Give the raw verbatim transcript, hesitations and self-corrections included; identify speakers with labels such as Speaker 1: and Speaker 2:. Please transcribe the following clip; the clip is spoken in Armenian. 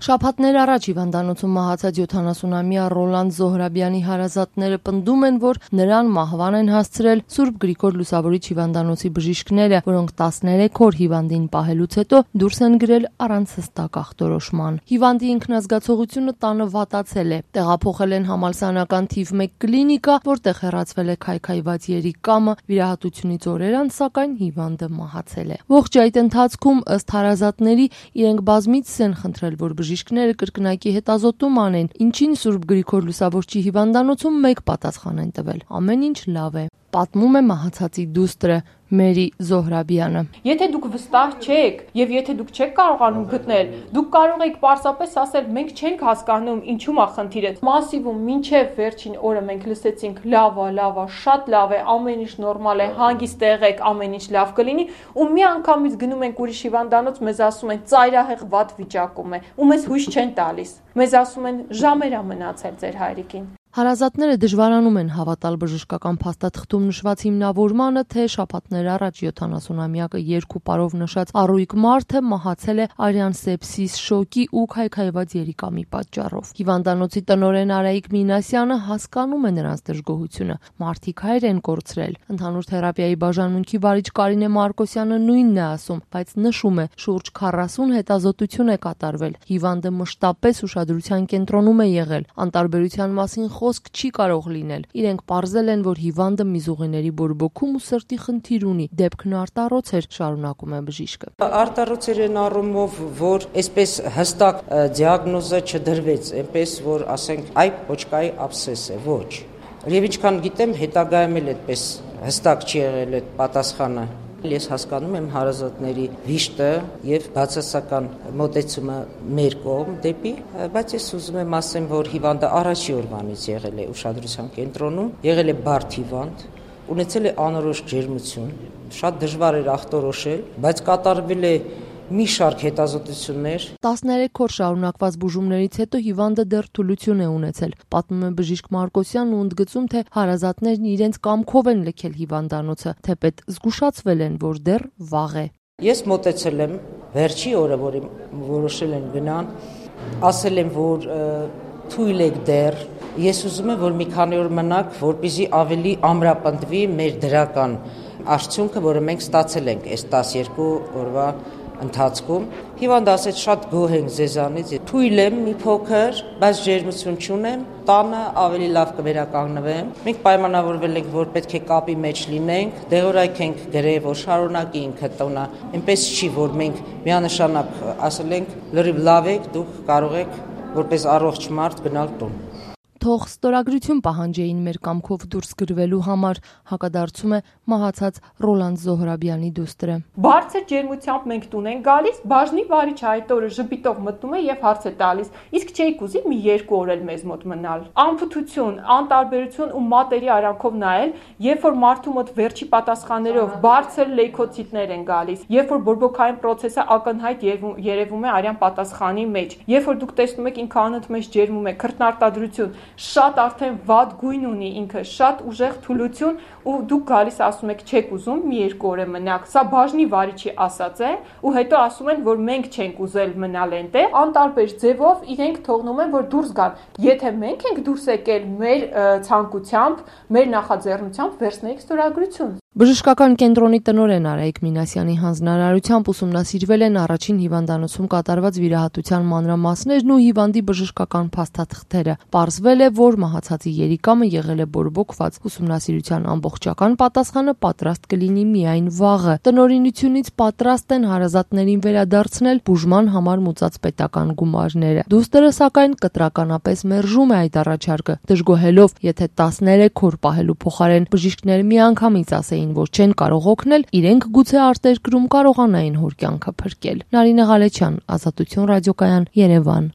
Speaker 1: Շաբաթներ առաջ հիվանդանոցում մահացած յոթանասունամյա Ռոլանդ Զոհրաբյանի հարազատները պնդում են, որ նրան մահվան են հասցրել Սուրբ Գրիգոր Լուսավորիչ հիվանդանոցի բժիշկները, որոնք տասներեք օր հիվանդին պահելուց հետո դուրս են գրել առանց հստակ ախտորոշման։ Հիվանդի ինքնազգացողությունը տանը վատացել է։ Տեղափոխել են համալսարանական թիվ մեկ կլինիկա, որտեղ հեռացվել է քայքայված երիկամը, վիրահատությունից օրեր անց, սակայն հիվանդը մահացել է։ Ողջ այդ ընթացքում, ըստ հարազատների, իրենք բազմիցս են խնդրել, որ բժիշկները կրկնակի հետազոտում անեն, ինչին Սուրբ Գրիգոր Լուսավորչի հիվանդանոցում մեկ պատասխան են տվել. ամեն ինչ լավ է, պատմում է մահացածի դուստրը Մերի Զոհրաբյանը։
Speaker 2: Եթե դուք վստահ չեք եւ եթե դուք չեք կարողանում գտնել, դուք կարող եք պարզապես ասել մենք չենք հասկանում ինչու՞ է խնդիրը։ Մասիվում մինչեւ վերջին օրը մենք լսեցինք լավ է, լավ է, շատ լավ է, ամեն ինչ նորմալ է, հանգիստ եղեք, ամեն ինչ լավ կլինի, ու մի անգամից գնում ենք ուրիշ հիվանդանոց, մեզ ասում են ծայրահեղ վատ վիճակում է, ու մեզ հույս չեն տալիս։ Մեզ ասում են ժամեր է մնացել ձեր հայրիկին։
Speaker 1: Հարազատները դժվարանում են հավատալ բժշկական փաստաթղթում նշված հիմնավորմանը, թե շաբաթներ առաջ յոթանասունամյակը երկու պարով նշած առույգ մարդը մահացել է արյան սեպսիս, շոկի ու քայքայված երիկամի պատճառով։ Հիվանդանոցի տնօրեն Արայիկ Մինասյանը հասկանում է նրանց դժգոհությունը։ Մարդիկ հայր են կորցրել։ Ընդհանուր թերապիայի բաժանմունքի վարիչ Կարինե Մարկոսյանը նույնն է ասում, բայց նշում է, շուրջ քառասուն հետազոտություն է կատարվել։ Հիվանդը մշտապես ուշադրության կենտրոնում է եղել։ Անտարբերության մասին խոսք չի կարող լինել։ Իրենք պարզել են, որ հիվանդը միզուղիների բորբոքում ու սրտի խնդիր ունի։ Դեպքն արտառոց էր, շարունակում է բժիշկը։
Speaker 3: Արտառոց էր այն առումով, որ այսպես հստակ դիագնոզը չդրվեց, այնպես որ ասենք, այ պոչկայի աբսես է, ոչ։ Եվ ինչքան գիտեմ, հետագայում էլ այդպես հստակ չի եղել այդ պատասխանը։ Ես հասկանում եմ հարազատների վիշտը եւ բացասական մոտեցումը մեր կողմ դեպի, բայց ես ուզում եմ ասեմ, որ հիվանդը առաջի օրվանից եղել է ուշադրության կենտրոնում, եղել է բարդ հիվանդ, ունեցել է անորոշ ջերմություն, շատ դժվար էր ախտորոշել, բայց կատարվել է մի շարք հետազոտություններ։
Speaker 1: տասներեք օր շարունակված բուժումներից հետո հիվանդը դեռ թուլություն է ունեցել, պատմում է բժիշկ Մարկոսյանն ու ընդգծում, թե հարազատներն իրենց կամքով են լքել հիվանդանոցը, թեպետ զգուշացվել են, որ դեռ վաղ է։
Speaker 3: Ես մոտեցել եմ վերջի օրը, որի որոշել են գնան, ասել եմ, որ թույլ եք դեռ, ես ուզում եմ, որ մի քանի օր մնաք, որպեսզի ավելի ամրապնդվի մեր դրական արդյունքը, որը մենք ստացել ենք այս տասներկու օրվա ընթացքում։ Հիվանդը ասեց շատ գոհ ենք ձեզանից, թույլ եմ մի փոքր, բայց ջերմություն չունեմ, տանը ավելի լավ կվերականգնվեմ։ Մենք պայմանավորվել ենք, որ պետք է կապի մեջ լինենք, դեղորայք ենք գրել, որ շարունակի ինքը տոնը, այնպես չի, որ մենք միանշանակ ասել ենք, լրիվ լավ եք, դուք կարող եք որպես առողջ մարդ գնալ տուն։
Speaker 1: Թող ստորագրություն պահանջեին մեր կամքով դուրս գրվելու համար, հակադարձում է մահացած Ռոլանդ Զոհրաբյանի դուստրը։
Speaker 2: Բարձր ջերմությամբ մենք տուն ենք գալիս, բաժնի վարիչը այդ օրը ժպիտով մտնում է եւ հարց է տալիս. իսկ չէիք ուզի մի երկու օր էլ մեզ մոտ մնալ։ Անփութություն, անտարբերություն ու մատերի արանքով նայել, երբ որ մարդու մոտ վերջի պատասխաններով բարձր լեյքոցիտներ են գալիս, երբ որ բորբոքային process-ը ակնհայտ երևում է արյան պատասխանի մեջ, երբ որ դուք տեսնում եք ինքը անընդմեջ մեջ ջերմում է, քրտնարտադրություն, շատ արդեն վատ գույն ունի ինքը, շատ ուժեղ թուլություն ու դուք գալիս ասում եք չեք ուզում մի երկու օր մնաք։ Սա բաժնի վարիչի ասած է ու հետո ասում են, որ մենք չենք ուզել մնալ այնտեղ, անտարբեր ձևով իրենք թողնում են, որ դուրս գան։ Եթե մենք ենք դուրս եկել մեր ցանկությամբ, մեր նախաձեռնությամբ, վերցնենք ստորագրություն։
Speaker 1: Բժշկական կենտրոնի տնօրեն Արայիկ Մինասյանի հանձնարարությամբ ուսումնասիրվել են առաջին հիվանդանոցում կատարված վիրահատության մանրամասներն ու հիվանդի բժշկական փաստաթղթերը։ Պարզվել է, որ մահացածի երիկամը եղել է բորբոքված։ Ուսումնասիրության ամբողջական պատասխանը պատրաստ կլինի միայն վաղը։ Տնօրինությունից պատրաստ են հարազատներին վերադարձնել բուժման համար մուծած պետական գումարները։ Դուստրը, սակայն, կտրականապես մերժում է այդ առաջարկը, դժգոհելով, եթե տասներեք օր պահելու փոխարեն բժիշկները միանգամից ասեին, որ չեն կարող օգնել, իրենք գուցե արտերկրում կարողանային հոր կյանքը փրկել։ Նարինե Ղալեչյան, Ազատություն ռադիոկայան, Երևան։